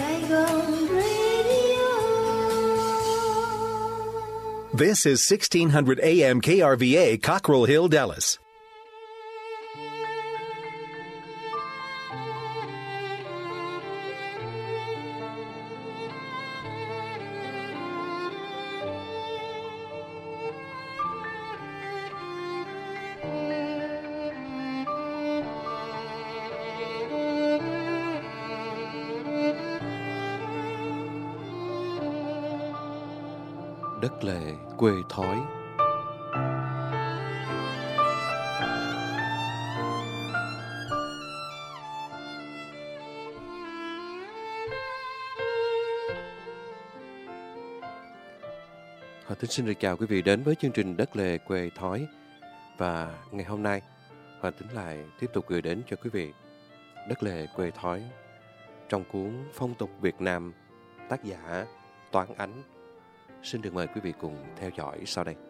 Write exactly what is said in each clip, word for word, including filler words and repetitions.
Saigon Radio. This is sixteen hundred A M K R V A, Cockrell Hill, Dallas. Đất lệ quê thói. Hòa Tính xin được chào quý vị đến với chương trình Đất lệ quê thói. Và ngày hôm nay Hòa Tính lại tiếp tục gửi đến cho quý vị Đất lệ quê thói trong cuốn Phong tục Việt Nam, tác giả Toán Ánh. Xin được mời quý vị cùng theo dõi sau đây.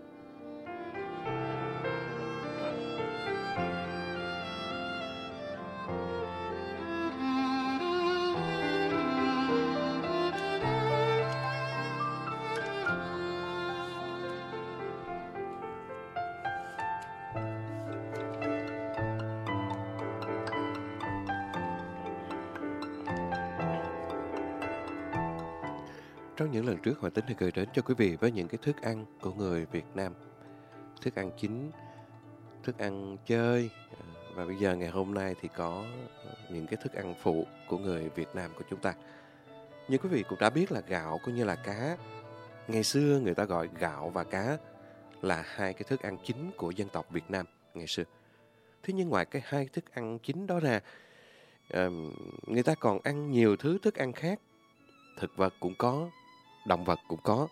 Trong những lần trước, Hòa Tính đã gửi đến cho quý vị với những cái thức ăn của người Việt Nam. Thức ăn chính, thức ăn chơi. Và bây giờ ngày hôm nay thì có những cái thức ăn phụ của người Việt Nam của chúng ta. Như quý vị cũng đã biết là gạo cũng như là cá. Ngày xưa người ta gọi gạo và cá là hai cái thức ăn chính của dân tộc Việt Nam ngày xưa. Thế nhưng ngoài cái hai thức ăn chính đó ra, người ta còn ăn nhiều thứ thức ăn khác. Thực vật cũng có, động vật cũng có,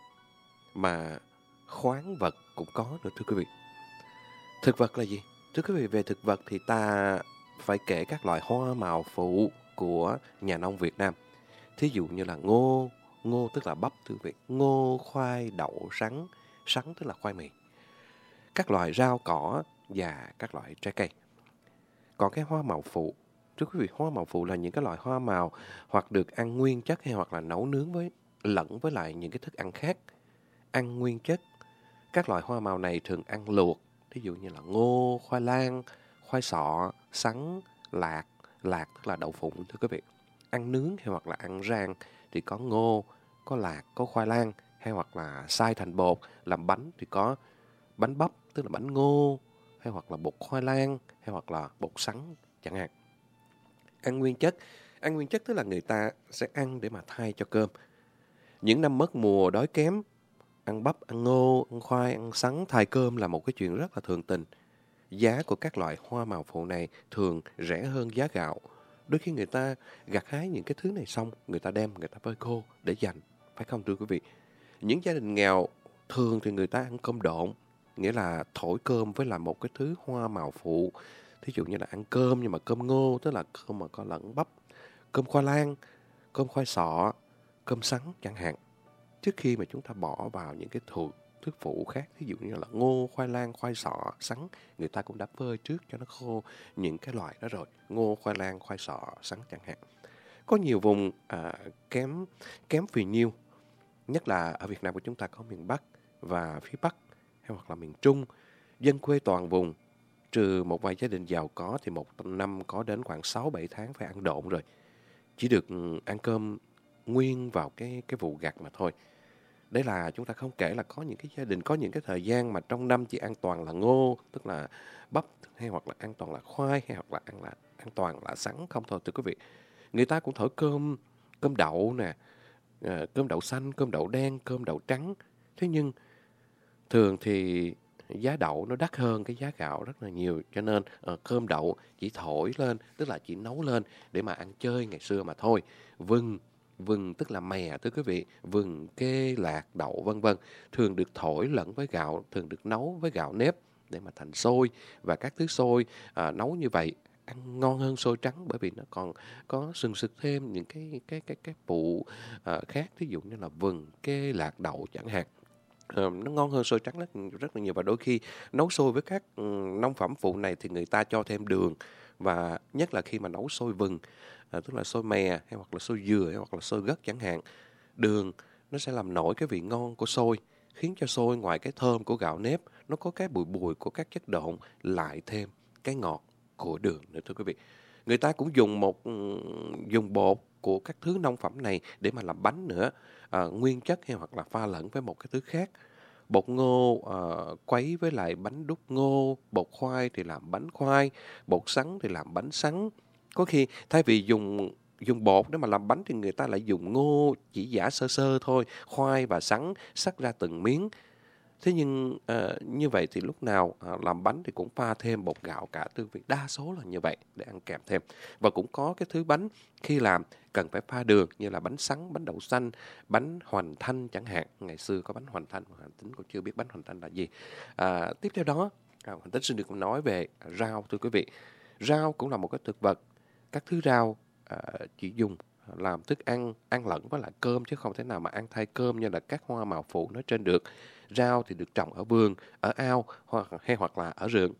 mà khoáng vật cũng có nữa thưa quý vị. Thực vật là gì? Thưa quý vị, về thực vật thì ta phải kể các loại hoa màu phụ của nhà nông Việt Nam. Thí dụ như là ngô, ngô tức là bắp thưa quý vị, ngô, khoai, đậu, sắn, sắn tức là khoai mì. Các loại rau cỏ và các loại trái cây. Còn cái hoa màu phụ, thưa quý vị, hoa màu phụ là những cái loại hoa màu hoặc được ăn nguyên chất hay hoặc là nấu nướng với lẫn với lại những cái thức ăn khác. Ăn nguyên chất, các loại hoa màu này thường ăn luộc, ví dụ như là ngô, khoai lang, khoai sọ, sắn, lạc, lạc tức là đậu phụng thưa quý vị. Ăn nướng hay hoặc là ăn rang thì có ngô, có lạc, có khoai lang, hay hoặc là xay thành bột làm bánh thì có bánh bắp tức là bánh ngô, hay hoặc là bột khoai lang, hay hoặc là bột sắn chẳng hạn. Ăn nguyên chất, ăn nguyên chất tức là người ta sẽ ăn để mà thay cho cơm. Những năm mất mùa đói kém, ăn bắp, ăn ngô, ăn khoai, ăn sắn thay cơm là một cái chuyện rất là thường tình. Giá của các loại hoa màu phụ này thường rẻ hơn giá gạo. Đôi khi người ta gặt hái những cái thứ này xong, người ta đem, người ta phơi khô để dành, phải không thưa quý vị? Những gia đình nghèo thường thì người ta ăn cơm độn, nghĩa là thổi cơm với là một cái thứ hoa màu phụ. Thí dụ như là ăn cơm nhưng mà cơm ngô, tức là cơm mà có lẫn bắp, cơm khoai lang, cơm khoai sọ, cơm sắn chẳng hạn. Trước khi mà chúng ta bỏ vào những cái thuộc thức phụ khác, ví dụ như là ngô, khoai lang, khoai sọ, sắn, người ta cũng đã phơi trước cho nó khô những cái loại đó rồi. Ngô, khoai lang, khoai sọ, sắn chẳng hạn. Có nhiều vùng à, kém kém phì nhiêu, nhất là ở Việt Nam của chúng ta có miền Bắc và phía Bắc hay hoặc là miền Trung. Dân quê toàn vùng, trừ một vài gia đình giàu có thì một năm có đến khoảng sáu bảy tháng phải ăn độn rồi. Chỉ được ăn cơm nguyên vào cái, cái vụ gặt mà thôi. Đấy là chúng ta không kể là có những cái gia đình có những cái thời gian mà trong năm chỉ ăn toàn là ngô, tức là bắp, hay hoặc là ăn toàn là khoai, hay hoặc là ăn là ăn toàn là sắn không thôi thưa quý vị. Người ta cũng thổi cơm, cơm đậu nè, cơm đậu xanh, cơm đậu đen, cơm đậu trắng. Thế nhưng thường thì giá đậu nó đắt hơn cái giá gạo rất là nhiều, cho nên uh, cơm đậu chỉ thổi lên, tức là chỉ nấu lên để mà ăn chơi ngày xưa mà thôi. Vừng, vừng tức là mè thưa quý vị, vừng, kê, lạc, đậu vân vân thường được thổi lẫn với gạo, thường được nấu với gạo nếp để mà thành xôi, và các thứ xôi uh, nấu như vậy ăn ngon hơn xôi trắng, bởi vì nó còn có sừng sực thêm những cái cái cái cái phụ uh, khác, ví dụ như là vừng, kê, lạc, đậu chẳng hạn. Uh, nó ngon hơn xôi trắng rất, rất là nhiều. Và đôi khi nấu xôi với các um, nông phẩm phụ này thì người ta cho thêm đường Và nhất là khi mà nấu xôi vừng, à, tức là xôi mè hay hoặc là xôi dừa hay hoặc là xôi gấc chẳng hạn, đường nó sẽ làm nổi cái vị ngon của xôi, khiến cho xôi ngoài cái thơm của gạo nếp, nó có cái bùi bùi của các chất độn, lại thêm cái ngọt của đường nữa thưa quý vị. Người ta cũng dùng một dùng bột của các thứ nông phẩm này để mà làm bánh nữa, à, nguyên chất hay hoặc là pha lẫn với một cái thứ khác. Bột ngô uh, quấy với lại bánh đúc ngô, bột khoai thì làm bánh khoai, bột sắn thì làm bánh sắn. Có khi thay vì dùng dùng bột để mà làm bánh thì người ta lại dùng ngô chỉ giả sơ sơ thôi, khoai và sắn xắt ra từng miếng. Thế nhưng uh, như vậy thì lúc nào uh, làm bánh thì cũng pha thêm bột gạo cả tương vị, đa số là như vậy để ăn kèm thêm. Và cũng có cái thứ bánh khi làm cần phải pha đường như là bánh sắn, bánh đậu xanh, bánh hoành thanh chẳng hạn. Ngày xưa có bánh hoành thanh, Hoàng Tính cũng chưa biết bánh hoành thanh là gì. À, tiếp theo đó, à, Hoàng Tính xin được nói về rau thưa quý vị. Rau cũng là một cái thực vật. Các thứ rau à, chỉ dùng làm thức ăn, ăn lẫn với lại cơm chứ không thể nào mà ăn thay cơm như là các hoa màu phụ nói trên được. Rau thì được trồng ở vườn, ở ao hoặc hay hoặc là ở ruộng.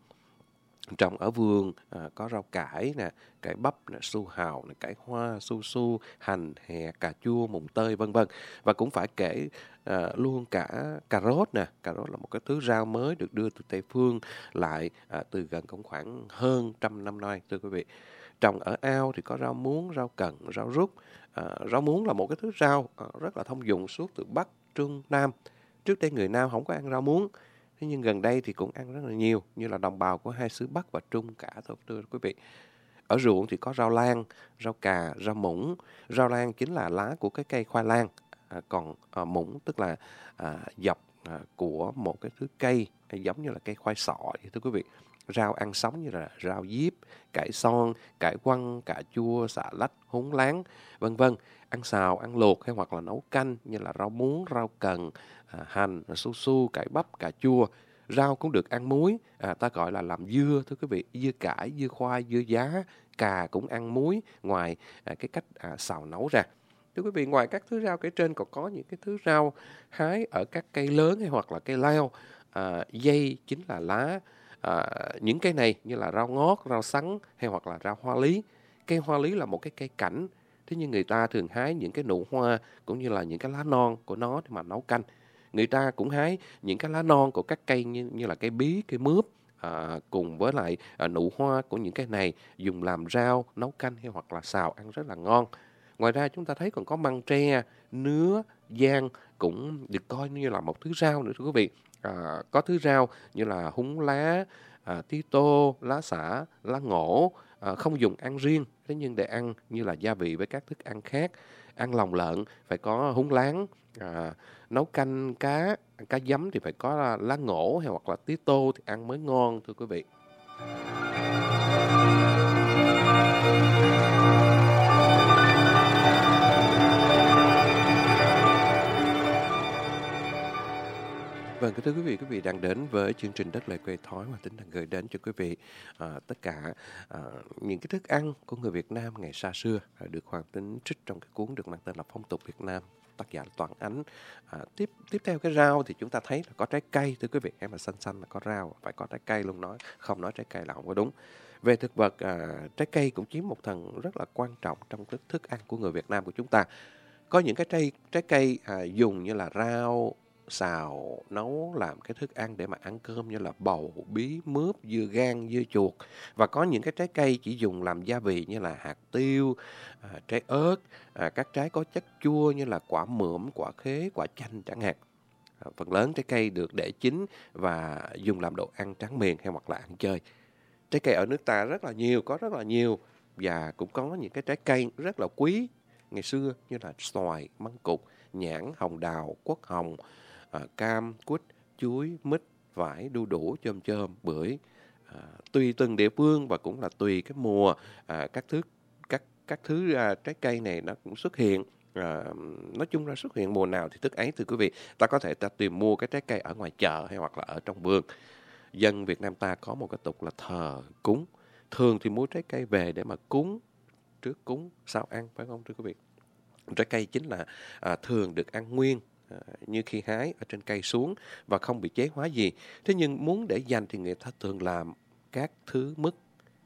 Trồng ở vườn à, có rau cải nè, cải bắp nè, su hào nè, cải hoa, su su, hành, hè, cà chua, mùng tơi vân vân. Và cũng phải kể à, luôn cả cà rốt nè, cà rốt là một cái thứ rau mới được đưa từ Tây phương lại à, từ gần cũng khoảng hơn trăm năm nay thưa quý vị. Trồng ở ao thì có rau muống, rau cần, rau rút. À, rau muống là một cái thứ rau à, rất là thông dụng suốt từ Bắc, Trung, Nam. Trước đây người Nam không có ăn rau muống, thế nhưng gần đây thì cũng ăn rất là nhiều, như là đồng bào của hai xứ Bắc và Trung cả thôi thưa quý vị. Ở ruộng thì có rau lang, rau cà, rau muống. Rau lang chính là lá của cái cây khoai lang, à, còn à, muống tức là à, dọc à, của một cái thứ cây giống như là cây khoai sọ vậy thưa quý vị. Rau ăn sống như là rau diếp, cải son, cải quăng, cà chua, xà lách, húng láng, vân vân. Ăn xào, ăn luộc hay hoặc là nấu canh như là rau muống, rau cần, à, hành, su su, cải bắp, cà chua. Rau cũng được ăn muối, à, ta gọi là làm dưa thưa quý vị, dưa cải, dưa khoai, dưa giá. Cà cũng ăn muối ngoài à, cái cách à, xào nấu ra. Thưa quý vị, ngoài các thứ rau kể trên còn có những cái thứ rau hái ở các cây lớn hay hoặc là cây lao. À, dây chính là lá. À, những cây này như là rau ngót, rau sắn hay hoặc là rau hoa lý. Cây hoa lý là một cái cây cảnh, thế nhưng người ta thường hái những cái nụ hoa cũng như là những cái lá non của nó để mà nấu canh. Người ta cũng hái những cái lá non của các cây như, như là cây bí, cây mướp, à, cùng với lại à, nụ hoa của những cây này dùng làm rau, nấu canh hay hoặc là xào ăn rất là ngon. Ngoài ra chúng ta thấy còn có măng tre, nứa, giang cũng được coi như là một thứ rau nữa thưa quý vị. À, có thứ rau như là húng lá, à, tí tô, lá xả, lá ngổ, à, không dùng ăn riêng, thế nhưng để ăn như là gia vị với các thức ăn khác. Ăn lòng lợn phải có húng láng, à, nấu canh cá, cá giấm thì phải có lá ngổ hay hoặc là tí tô thì ăn mới ngon thưa quý vị. Vâng, thưa quý vị, quý vị đang đến với chương trình Đất Lệ Quê Thói mà Tính đang gửi đến cho quý vị à, tất cả à, những cái thức ăn của người Việt Nam ngày xa xưa à, được Hoàng Tính trích trong cái cuốn được mang tên là Phong tục Việt Nam, tác giả là Toàn Ánh. À, tiếp tiếp theo cái rau thì chúng ta thấy là có trái cây thưa quý vị, em mà xanh xanh là có rau, phải có trái cây luôn, nói không nói trái cây là không có đúng. Về thực vật, à, trái cây cũng chiếm một phần rất là quan trọng trong cái thức ăn của người Việt Nam của chúng ta. Có những cái trái trái cây à, dùng như là rau, xào, nấu làm cái thức ăn để mà ăn cơm như là bầu, bí, mướp, dưa gan, dưa chuột. Và có những cái trái cây chỉ dùng làm gia vị như là hạt tiêu, à, trái ớt, à, các trái có chất chua như là quả mượm, quả khế, quả chanh chẳng hạn. À, phần lớn trái cây được để chín và dùng làm đồ ăn tráng miệng hay hoặc là ăn chơi. Trái cây ở nước ta rất là nhiều, có rất là nhiều. Và cũng có những cái trái cây rất là quý ngày xưa như là xoài, măng cụt, nhãn, hồng đào, quất hồng, à, cam, quýt, chuối, mít, vải, đu đủ, chôm chôm, bưởi. À, tùy từng địa phương và cũng là tùy cái mùa, à, các thứ các các thứ à, trái cây này nó cũng xuất hiện. À, nói chung là xuất hiện mùa nào thì thức ấy thưa quý vị. Ta có thể ta tìm mua cái trái cây ở ngoài chợ hay hoặc là ở trong vườn. Dân Việt Nam ta có một cái tục là thờ cúng. Thường thì mua trái cây về để mà cúng, trước cúng sau ăn, phải không thưa quý vị? Trái cây chính là à, thường được ăn nguyên à, như khi hái ở trên cây xuống và không bị chế hóa gì. Thế nhưng muốn để dành thì người ta thường làm các thứ mứt,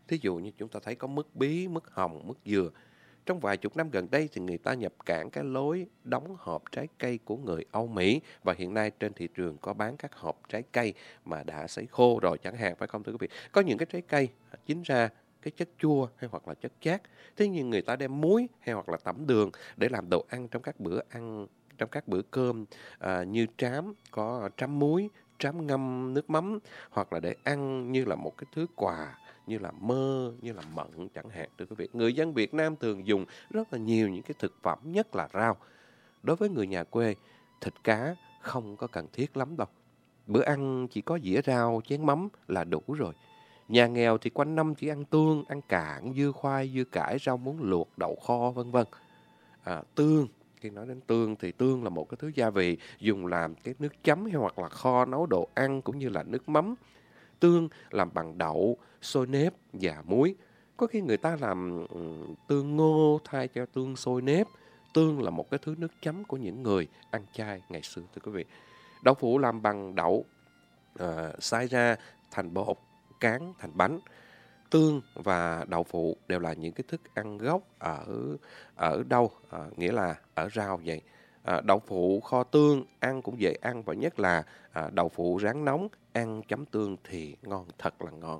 Thí dụ như chúng ta thấy có mứt bí, mứt hồng, mứt dừa. Trong vài chục năm gần đây thì người ta nhập cảng cái lối đóng hộp trái cây của người Âu Mỹ, và hiện nay trên thị trường có bán các hộp trái cây mà đã sấy khô rồi chẳng hạn, phải không thưa quý vị? Có những cái trái cây chín ra cái chất chua hay hoặc là chất chát, thế nhưng người ta đem muối hay hoặc là tẩm đường để làm đồ ăn trong các bữa ăn, trong các bữa cơm, à, như trám, có trám muối, trám ngâm nước mắm, hoặc là để ăn như là một cái thứ quà, như là mơ, như là mận chẳng hạn thưa quý vị. Người dân Việt Nam thường dùng rất là nhiều những cái thực phẩm, nhất là rau. Đối với người nhà quê, thịt cá không có cần thiết lắm đâu. Bữa ăn chỉ có dĩa rau, chén mắm là đủ rồi. Nhà nghèo thì quanh năm chỉ ăn tương, ăn cạn, dưa khoai, dưa cải, rau muống luộc, đậu kho, vân vân. À, tương, khi nói đến tương thì tương là một cái thứ gia vị dùng làm cái nước chấm hay hoặc là kho nấu đồ ăn cũng như là nước mắm. Tương làm bằng đậu, xôi nếp và muối. Có khi người ta làm um, tương ngô thay cho tương xôi nếp. Tương là một cái thứ nước chấm của những người ăn chay ngày xưa thưa quý vị. Đậu phụ làm bằng đậu, uh, xay ra thành bột, cán thành bánh. Tương và đậu phụ đều là những cái thức ăn gốc ở ở đâu, à, nghĩa là ở rau vậy. À, đậu phụ kho tương ăn cũng dễ ăn, và nhất là à, đậu phụ rán nóng ăn chấm tương thì ngon, thật là ngon.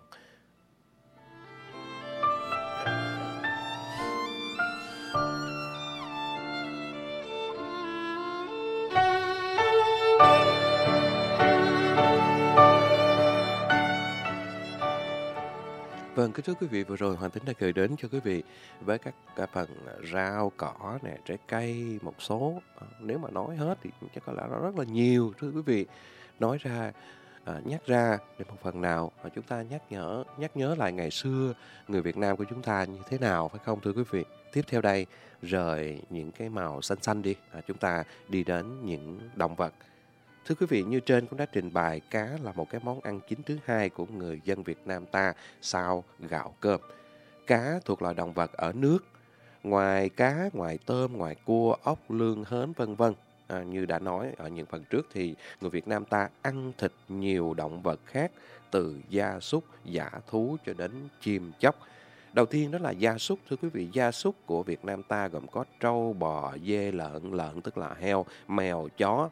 Vâng, kính thưa quý vị, vừa rồi Hoàng Tính đã gửi đến cho quý vị với các, các phần rau, cỏ, nè, trái cây, một số. À, nếu mà nói hết thì chắc có lẽ nó rất là nhiều, thưa quý vị. Nói ra, à, nhắc ra để một phần nào mà chúng ta nhắc nhở, nhắc nhớ lại ngày xưa người Việt Nam của chúng ta như thế nào, phải không thưa quý vị? Tiếp theo đây, rời những cái màu xanh xanh đi, à, chúng ta đi đến những động vật. Thưa quý vị, như trên cũng đã trình bày, cá là một cái món ăn chính thứ hai của người dân Việt Nam ta sau gạo cơm. Cá thuộc loài động vật ở nước. Ngoài cá, ngoài tôm, ngoài cua, ốc, lươn, hến, vân vân. À, như đã nói ở những phần trước thì người Việt Nam ta ăn thịt nhiều động vật khác, từ gia súc, dã thú cho đến chim chóc. Đầu tiên đó là gia súc, thưa quý vị. Gia súc của Việt Nam ta gồm có trâu, bò, dê, lợn, lợn tức là heo, mèo, chó.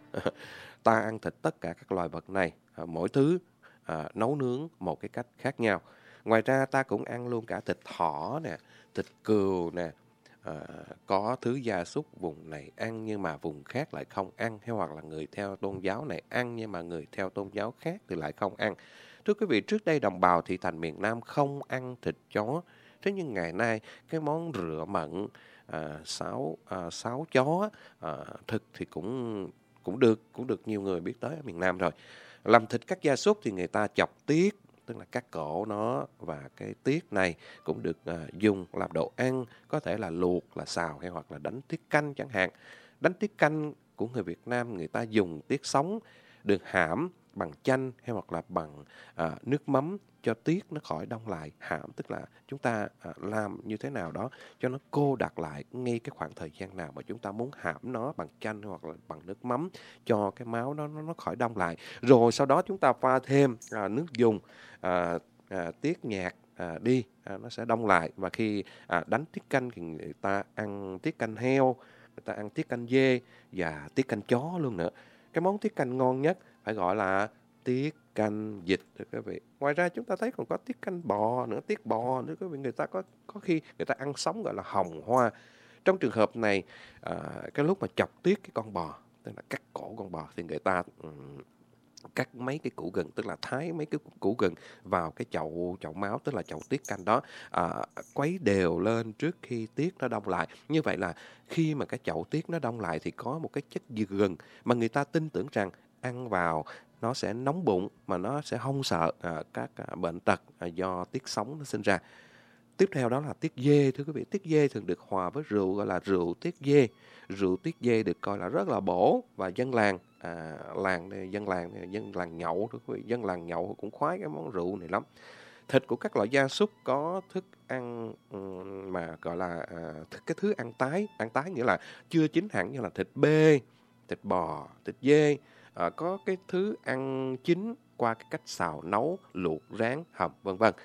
Ta ăn thịt tất cả các loài vật này, à, mỗi thứ à, nấu nướng một cái cách khác nhau. Ngoài ra ta cũng ăn luôn cả thịt thỏ nè, thịt cừu nè. À, có thứ gia súc vùng này ăn nhưng mà vùng khác lại không ăn, hay hoặc là người theo tôn giáo này ăn nhưng mà người theo tôn giáo khác thì lại không ăn. Thưa quý vị, trước đây đồng bào thị thành miền Nam không ăn thịt chó. Thế nhưng ngày nay cái món rựa mận, à, sáo, à, sáo chó, à, thực thì cũng cũng được cũng được nhiều người biết tới ở miền Nam rồi. Làm thịt các gia súc thì người ta chọc tiết, tức là cắt cổ nó, và cái tiết này cũng được à, dùng làm đồ ăn, có thể là luộc, là xào hay hoặc là đánh tiết canh chẳng hạn. Đánh tiết canh của người Việt Nam người ta dùng tiết sống được hãm bằng chanh hay hoặc là bằng à, nước mắm cho tiết nó khỏi đông lại. Hãm tức là chúng ta à, làm như thế nào đó cho nó cô đặc lại ngay cái khoảng thời gian nào mà chúng ta muốn hãm nó bằng chanh hoặc là bằng nước mắm cho cái máu nó nó, nó khỏi đông lại. Rồi sau đó chúng ta pha thêm à, nước dùng, à, à, tiết nhạt à, đi, à, nó sẽ đông lại. Và khi à, đánh tiết canh thì người ta ăn tiết canh heo, người ta ăn tiết canh dê và tiết canh chó luôn nữa. Cái món tiết canh ngon nhất phải gọi là tiết canh vịt thưa quý vị. Ngoài ra chúng ta thấy còn có tiết canh bò nữa, tiết bò nữa quý vị. Người ta có có khi người ta ăn sống gọi là hồng hoa. Trong trường hợp này, à, cái lúc mà chọc tiết cái con bò, tức là cắt cổ con bò, thì người ta um, cắt mấy cái củ gừng, tức là thái mấy cái củ gừng vào cái chậu chậu máu, tức là chậu tiết canh đó, à, quấy đều lên trước khi tiết nó đông lại. Như vậy là khi mà cái chậu tiết nó đông lại thì có một cái chất gừng mà người ta tin tưởng rằng ăn vào nó sẽ nóng bụng mà nó sẽ không sợ à, các à, bệnh tật à, do tiết sống nó sinh ra. Tiếp theo đó là tiết dê thưa quý vị. Tiết dê thường được hòa với rượu gọi là rượu tiết dê. Rượu tiết dê được coi là rất là bổ, và dân làng à, làng dân làng dân làng nhậu thưa quý vị, dân làng nhậu cũng khoái cái món rượu này lắm. Thịt của các loại gia súc có thức ăn um, mà gọi là à, cái thứ ăn tái, ăn tái nghĩa là chưa chín hẳn, như là thịt bê, thịt bò, thịt dê. À, có cái thứ ăn chín qua cái cách xào nấu, luộc, rán, hầm, vân vân.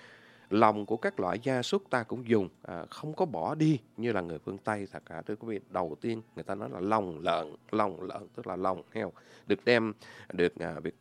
Lòng của các loại gia súc ta cũng dùng, à, không có bỏ đi như là người phương Tây. Thật ra thưa quý vị, đầu tiên người ta nói là lòng lợn, lòng lợn tức là lòng heo được đem được à, Việt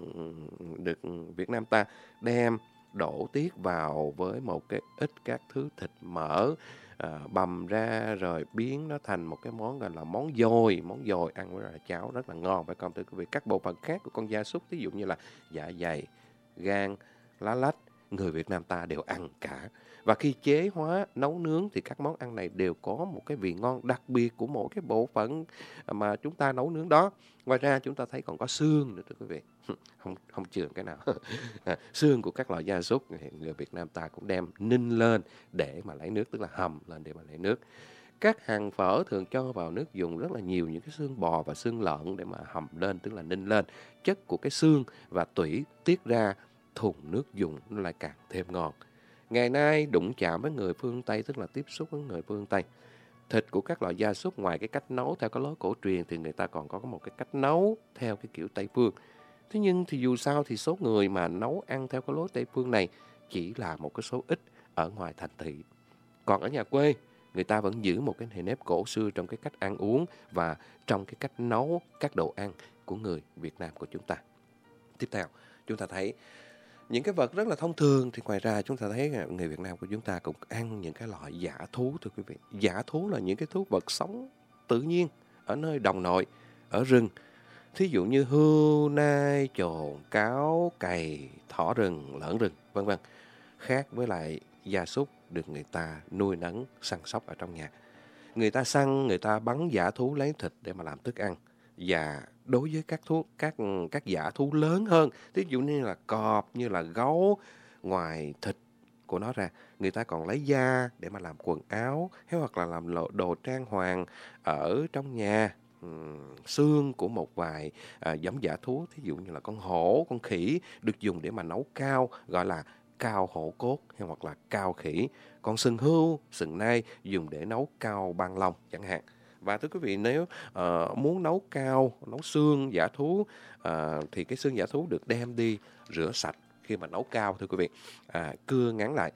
được Việt Nam ta đem đổ tiết vào với một cái ít các thứ thịt mỡ, à, bằm ra rồi biến nó thành một cái món gọi là món dồi. Món dồi ăn với là cháo rất là ngon, phải không thưa quý vị? Các bộ phận khác của con gia súc, ví dụ như là dạ dày, gan, lá lách, người Việt Nam ta đều ăn cả. Và khi chế hóa, nấu nướng thì các món ăn này đều có một cái vị ngon đặc biệt của mỗi cái bộ phận mà chúng ta nấu nướng đó. Ngoài ra chúng ta thấy còn có xương nữa thưa quý vị. Không không chường cái nào. À, xương của các loại gia súc thì người Việt Nam ta cũng đem ninh lên để mà lấy nước, tức là hầm lên để mà lấy nước. Các hàng phở thường cho vào nước dùng rất là nhiều những cái xương bò và xương lợn để mà hầm lên, tức là ninh lên. Chất của cái xương và tủy tiết ra thùng nước dùng nó lại càng thêm ngon. Ngày nay đụng chạm với người phương Tây, tức là tiếp xúc với người phương Tây, thịt của các loại gia súc ngoài cái cách nấu theo cái lối cổ truyền thì người ta còn có một cái cách nấu theo cái kiểu Tây phương. Thế nhưng thì dù sao thì số người mà nấu ăn theo cái lối Tây phương này chỉ là một cái số ít ở ngoài thành thị. Còn ở nhà quê, người ta vẫn giữ một cái nề nếp cổ xưa trong cái cách ăn uống và trong cái cách nấu các đồ ăn của người Việt Nam của chúng ta. Tiếp theo, chúng ta thấy những cái vật rất là thông thường thì ngoài ra chúng ta thấy người Việt Nam của chúng ta cũng ăn những cái loại dã thú thưa quý vị. Dã thú là những cái thú vật sống tự nhiên ở nơi đồng nội, ở rừng. Thí dụ như hươu, nai, chồn, cáo, cầy, thỏ rừng, lợn rừng, vân vân. Khác với lại gia súc được người ta nuôi nấng, săn sóc ở trong nhà. Người ta săn, người ta bắn dã thú lấy thịt để mà làm thức ăn. Và đối với các thú các các dã thú lớn hơn, ví dụ như là cọp, như là gấu, ngoài thịt của nó ra, người ta còn lấy da để mà làm quần áo hay hoặc là làm đồ trang hoàng ở trong nhà. Uhm, xương của một vài à, giống dã thú, ví dụ như là con hổ, con khỉ được dùng để mà nấu cao, gọi là cao hổ cốt hay hoặc là cao khỉ. Còn sừng hươu, sừng nai dùng để nấu cao ban long chẳng hạn. Và thưa quý vị, nếu uh, muốn nấu cao, nấu xương dã thú uh, thì cái xương dã thú được đem đi rửa sạch khi mà nấu cao thưa quý vị, à, cưa ngắn lại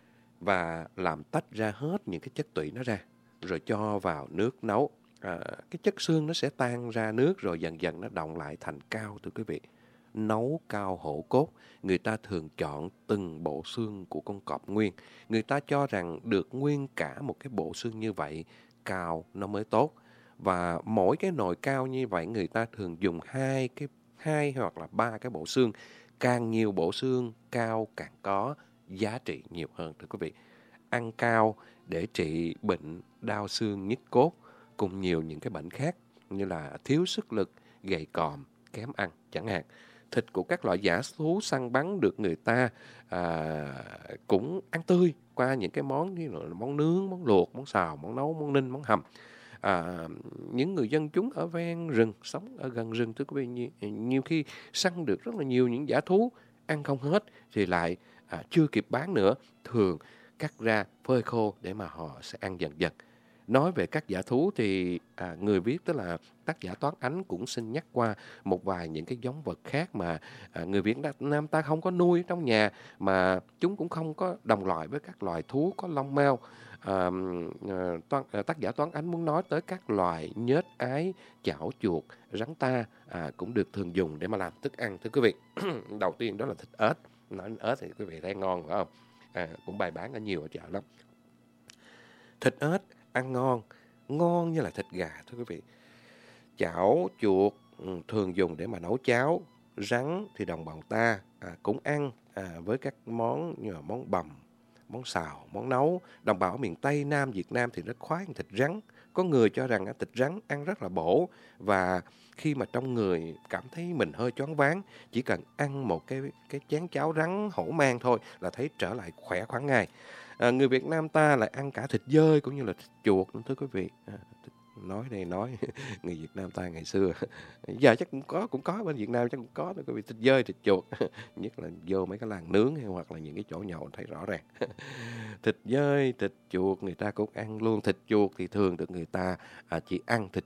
và làm tách ra hết những cái chất tủy nó ra, rồi cho vào nước nấu. À, cái chất xương nó sẽ tan ra nước rồi dần dần nó đọng lại thành cao thưa quý vị. Nấu cao hổ cốt, người ta thường chọn từng bộ xương của con cọp nguyên. Người ta cho rằng được nguyên cả một cái bộ xương như vậy, cao nó mới tốt. Và mỗi cái nồi cao như vậy người ta thường dùng hai cái hai hoặc là ba cái bộ xương. Càng nhiều bộ xương cao càng có giá trị nhiều hơn thưa quý vị. Ăn cao để trị bệnh đau xương nhức cốt cùng nhiều những cái bệnh khác như là thiếu sức lực, gầy còm, kém ăn chẳng hạn. Thịt của các loại dã thú săn bắn được người ta à, cũng ăn tươi qua những cái món như là món nướng, món luộc, món xào, món nấu, món ninh, món hầm. À, những người dân chúng ở ven rừng, sống ở gần rừng, thưa quý vị, nhiều, nhiều khi săn được rất là nhiều những dã thú, ăn không hết thì lại à, chưa kịp bán nữa, thường cắt ra phơi khô để mà họ sẽ ăn dần dần. Nói về các dã thú thì à, người viết tức là tác giả Toán Ánh cũng xin nhắc qua một vài những cái giống vật khác mà à, người Việt Nam ta không có nuôi trong nhà, mà chúng cũng không có đồng loại với các loài thú có lông mao. À, toán, à, tác giả Toán Ánh muốn nói tới các loài nhết ái, chảo chuột, rắn ta à, cũng được thường dùng để mà làm thức ăn thưa quý vị. Đầu tiên đó là thịt ếch. Nói ếch thì quý vị thấy ngon phải không? À, cũng bày bán ở nhiều ở chợ lắm. Thịt ếch ăn ngon, ngon như là thịt gà thưa quý vị. Chảo chuột thường dùng để mà nấu cháo. Rắn thì đồng bào ta à, cũng ăn à, với các món như là món bằm, món xào, món nấu. Đồng bào ở miền Tây Nam Việt Nam thì rất khoái ăn thịt rắn. Có người cho rằng thịt rắn ăn rất là bổ, và khi mà trong người cảm thấy mình hơi choáng váng, chỉ cần ăn một cái cái chén cháo rắn hổ mang thôi là thấy trở lại khỏe khoắn ngay. À, người Việt Nam ta lại ăn cả thịt dơi cũng như là thịt chuột thưa quý vị. À, nói đây nói người Việt Nam ta ngày xưa, giờ chắc cũng có cũng có bên Việt Nam chắc cũng có quý vị, thịt dơi, thịt chuột, nhất là vô mấy cái làng nướng hay hoặc là những cái chỗ nhậu thấy rõ ràng. Thịt dơi, thịt chuột người ta cũng ăn luôn. Thịt chuột thì thường được người ta à, chỉ ăn thịt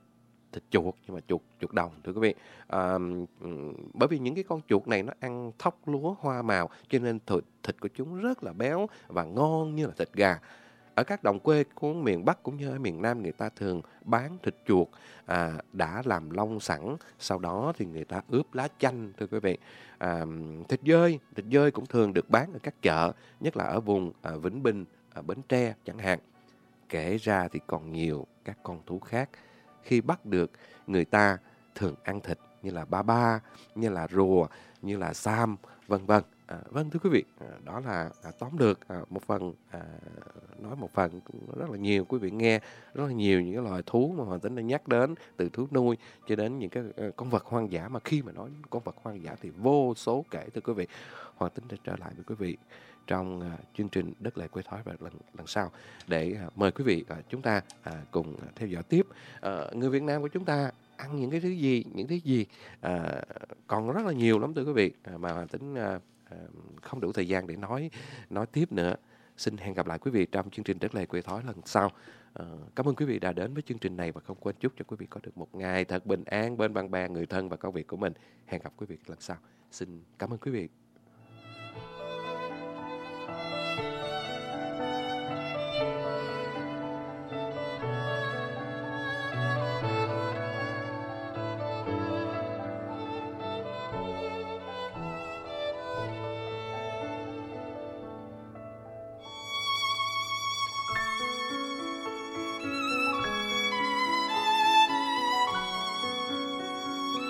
thịt chuột, nhưng mà chuột chuột đồng thưa quý vị. À, bởi vì những cái con chuột này nó ăn thóc lúa hoa màu, cho nên thịt, thịt của chúng rất là béo và ngon như là thịt gà. Ở các đồng quê của miền Bắc cũng như ở miền Nam, người ta thường bán thịt chuột à, đã làm lông sẵn, sau đó thì người ta ướp lá chanh thưa quý vị. À, thịt dơi, thịt dơi cũng thường được bán ở các chợ, nhất là ở vùng à, Vĩnh Bình, à, Bến Tre chẳng hạn. Kể ra thì còn nhiều các con thú khác. Khi bắt được, người ta thường ăn thịt như là ba ba, như là rùa, như là sam, vân vân. À, vâng thưa quý vị, à, đó là à, tóm được à, một phần, à, nói một phần cũng rất là nhiều, quý vị nghe rất là nhiều những cái loài thú mà Hoàng Tính đã nhắc đến, từ thú nuôi cho đến những cái uh, con vật hoang dã, mà khi mà nói con vật hoang dã thì vô số kể thưa quý vị. Hoàng Tính sẽ trở lại với quý vị trong uh, chương trình Đất Lệ Quê Thói vào lần lần sau để uh, mời quý vị uh, chúng ta uh, cùng uh, theo dõi tiếp uh, người Việt Nam của chúng ta ăn những cái thứ gì, những thứ gì uh, còn rất là nhiều lắm thưa quý vị, uh, mà Hoàng Tính uh, không đủ thời gian để nói nói tiếp nữa. Xin hẹn gặp lại quý vị trong chương trình Đất Lệ Quê Thói lần sau. À, cảm ơn quý vị đã đến với chương trình này và không quên chúc cho quý vị có được một ngày thật bình an bên bạn bè, người thân và công việc của mình. Hẹn gặp quý vị lần sau. Xin cảm ơn quý vị.